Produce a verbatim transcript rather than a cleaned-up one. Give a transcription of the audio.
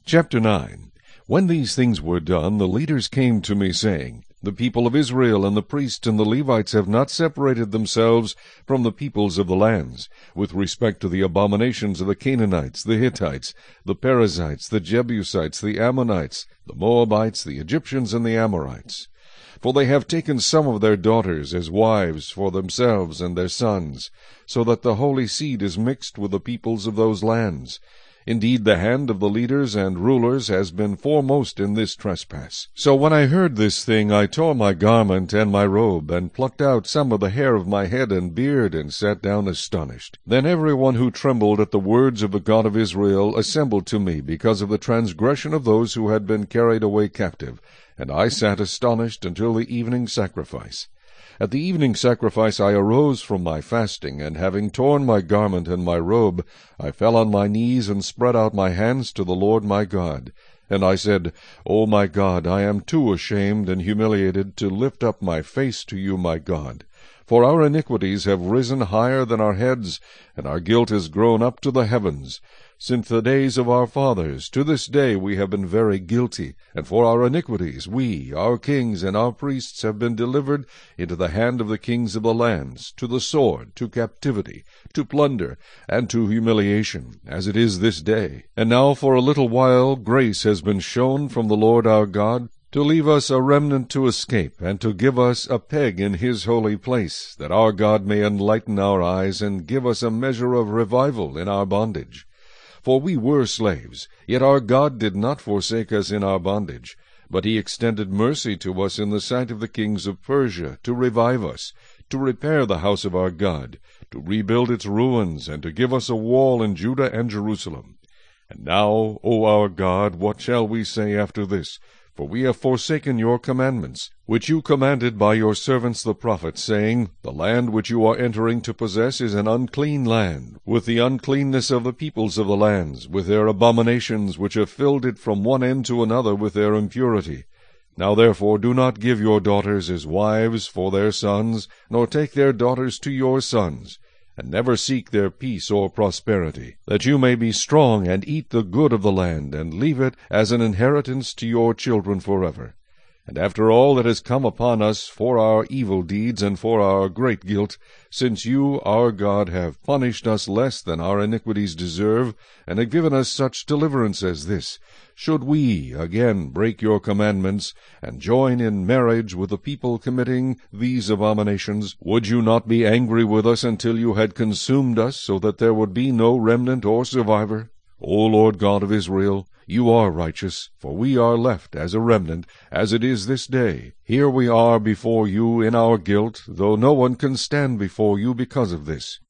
Chapter nine. When these things were done, the leaders came to me, saying, The people of Israel and the priests and the Levites have not separated themselves from the peoples of the lands, with respect to the abominations of the Canaanites, the Hittites, the Perizzites, the Jebusites, the Ammonites, the Moabites, the Egyptians, and the Amorites. For they have taken some of their daughters as wives for themselves and their sons, so that the holy seed is mixed with the peoples of those lands. Indeed, the hand of the leaders and rulers has been foremost in this trespass. So when I heard this thing, I tore my garment and my robe, and plucked out some of the hair of my head and beard, and sat down astonished. Then every one who trembled at the words of the God of Israel assembled to me, because of the transgression of those who had been carried away captive. And I sat astonished until the evening sacrifice. At the evening sacrifice I arose from my fasting, and having torn my garment and my robe, I fell on my knees and spread out my hands to the Lord my God. And I said, O my God, I am too ashamed and humiliated to lift up my face to you, my God. For our iniquities have risen higher than our heads, and our guilt has grown up to the heavens. Since the days of our fathers, to this day we have been very guilty, and for our iniquities we, our kings, and our priests have been delivered into the hand of the kings of the lands, to the sword, to captivity, to plunder, and to humiliation, as it is this day. And now for a little while grace has been shown from the Lord our God, to leave us a remnant to escape, and to give us a peg in his holy place, that our God may enlighten our eyes, and give us a measure of revival in our bondage. For we were slaves, yet our God did not forsake us in our bondage, but he extended mercy to us in the sight of the kings of Persia, to revive us, to repair the house of our God, to rebuild its ruins, and to give us a wall in Judah and Jerusalem. And now, O our God, what shall we say after this? For we have forsaken your commandments, which you commanded by your servants the prophets, saying, The land which you are entering to possess is an unclean land, with the uncleanness of the peoples of the lands, with their abominations which have filled it from one end to another with their impurity. Now therefore do not give your daughters as wives for their sons, nor take their daughters to your sons, and never seek their peace or prosperity, that you may be strong and eat the good of the land, and leave it as an inheritance to your children forever. And after all that has come upon us for our evil deeds and for our great guilt, since you, our God, have punished us less than our iniquities deserve, and have given us such deliverance as this, should we again break your commandments, and join in marriage with the people committing these abominations, would you not be angry with us until you had consumed us, so that there would be no remnant or survivor? O Lord God of Israel, you are righteous, for we are left as a remnant, as it is this day. Here we are before you in our guilt, though no one can stand before you because of this.